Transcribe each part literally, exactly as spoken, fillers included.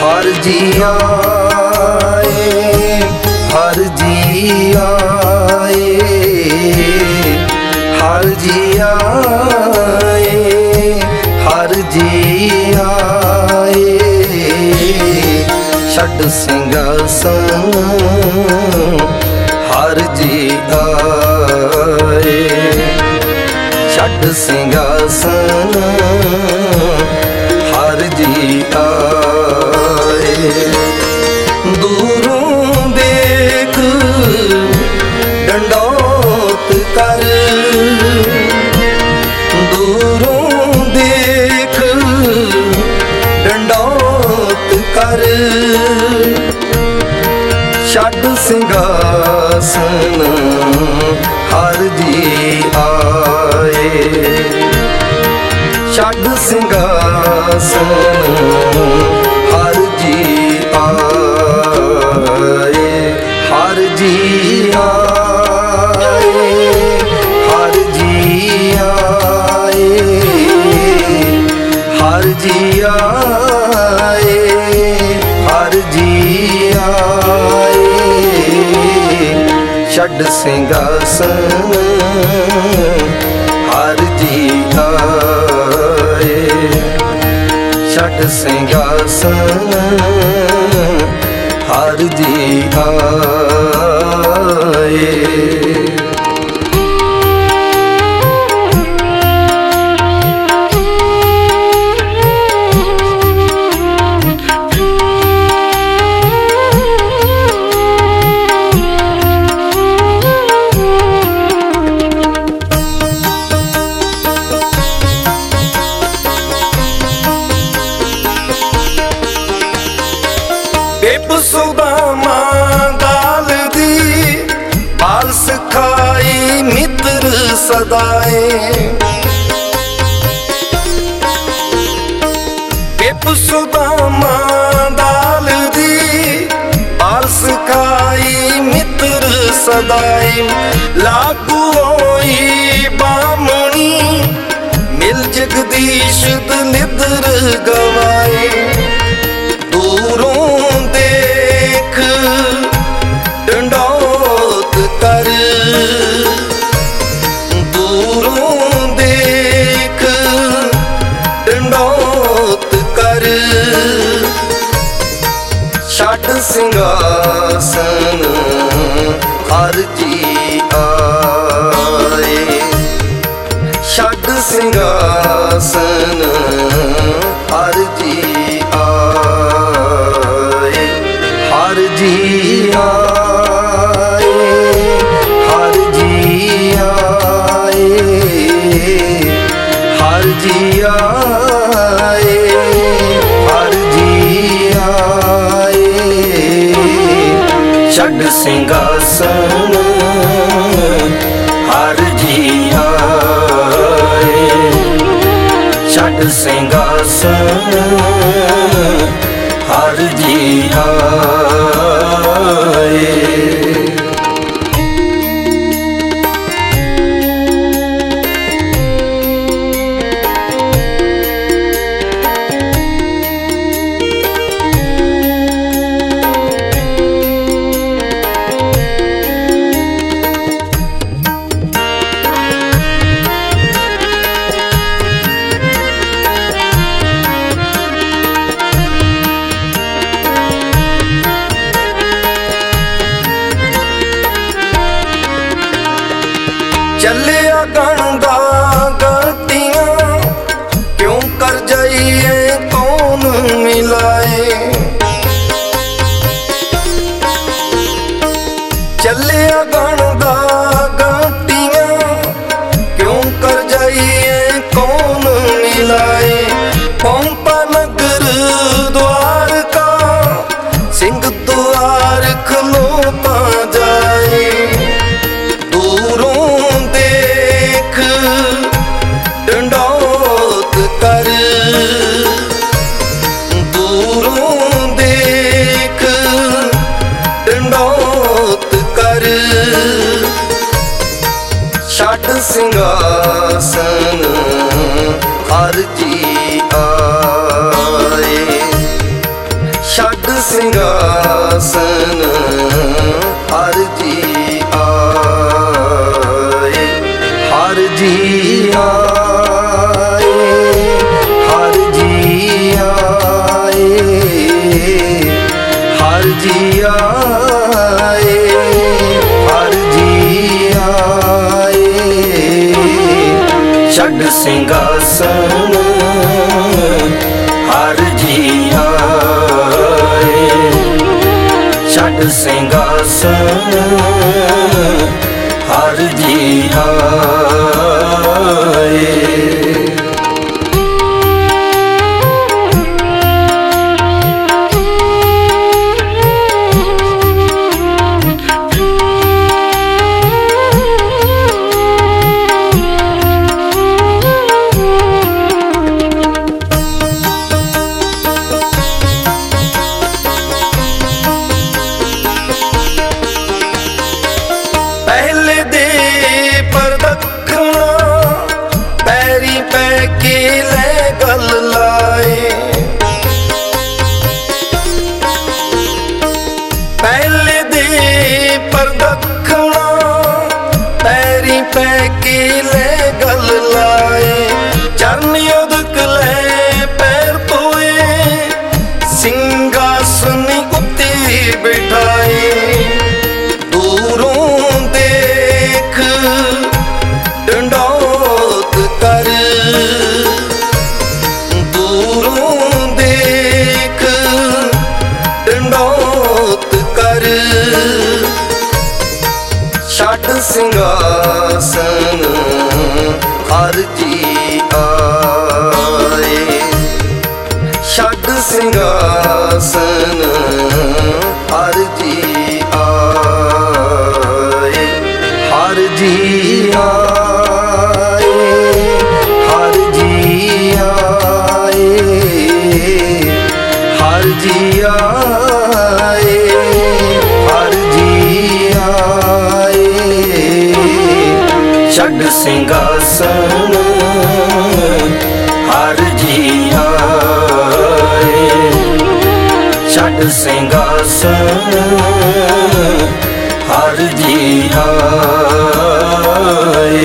हर जी आए, हर जी आए, हर जी आए, हर जी आए। छड्ड सिंघासन हर जी आए, छड्ड सिंघासन हर जी आए। दूरों देख डंडौत कर, दूरों देख डंडौत कर। छड्ड सिंघासन हर जी आए, छड्ड सिंघासन हर जी आए। हर जी आए, हर जी आए, हर जी आए, हर जी आए। छड्ड सिंघासन हर जी आए, छड्ड सिंघासन हर जी आए। बेबसुदामा गाल दी बाल सिखाई मित्र सदाए। बेबसुदामा गाल दी बाल सिखाई मित्र सदाए। लागू होई बामणी मिल जगदीश दलिद्र गवाए। दूरों देख डंडौत कर, दूरों देख डंडौत कर। छड्ड सिंघासन हर जी आए, छड्ड सिंघासन हर जी आए। हर जी आए, हर जी आए, हर जी आए, हर जी आए। छड्ड सिंघासन हर जी आए, छड्ड सिंघासन हर जी आए। चलिया गणदा गलतियां क्यों कर जाइए कौन मिलाए। चलिया गणदा गलतियां क्यों कर जाइए कौन मिलाए। पंपा नगर द्वार का सिंह द्वार खलोता जाए। दूरों देख डंडौत कर, दूरों देख डंडौत कर। छड्ड सिंघासन हर जी आए, जी आए, हर जी आए। छड़ सिंघासन हर जी आए, छड़ सिंघासन हर जी आए। पहले दे परदखना पैरी पै के ले गल लाए, पहले दे परदखना पैरी पै के ले गल लाए। चरण उदक ले पैर धोए, सिंघासन उत्ते बिठाए। डंडौत कर दूरों देख, डंडौत कर। छड़ सिंघासन हर जी आए, छड़ सिंघासन हर जी आए, हर जी आए, हर जी आए, हर जी आए, हर जी आए। छड़ सिंघासन हर जी आए, छड़ सिंघासन हर जी आए।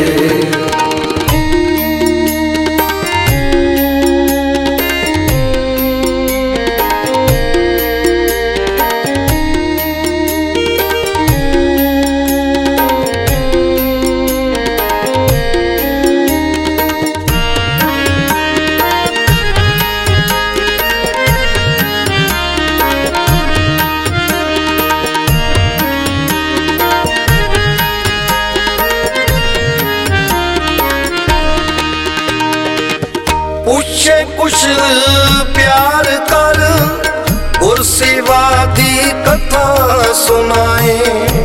पूछे कुशल प्यार कर, गुरसेवा दी कथा सुनाए।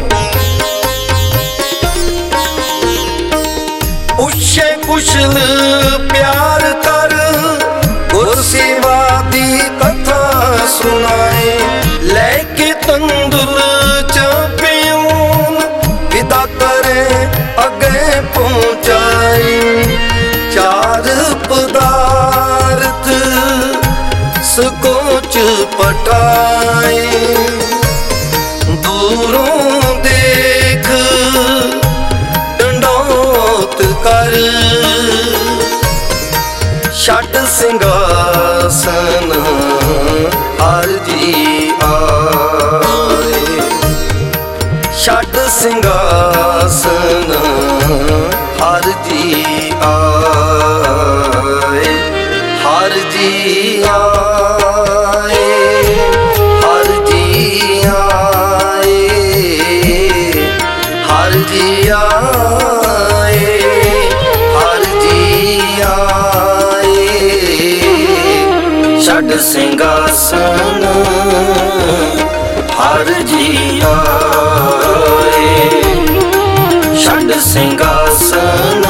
पूछे कुशल प्यार कर, गुरसेवा दी कथा सुनाए। लेके तंदुल चापियूं विदा करे अगे पहुंचाए। चार पदार्थ सकोच पटाए, दूरों देख डंडौत कर। छड़ सिंघासन हर जी आए, छड़ सिंघासन हर जी आए, हर जी आए, हर जी आए, हर जी आए, हर जी आए। छड़ सिंघासन हर जी आए, छड़ सिंघासन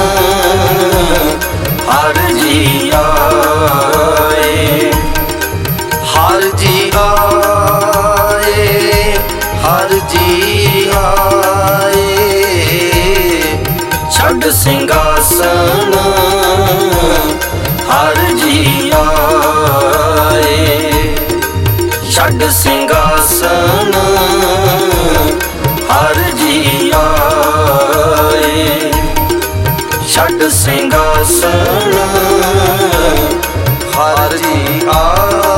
हर जी आए, हर जी आए, हर जी आए। छड़ सिंघासन हर जी आए, छड़ सिंघासन हर जी आए, छड़ सिंघासन हर जी आए।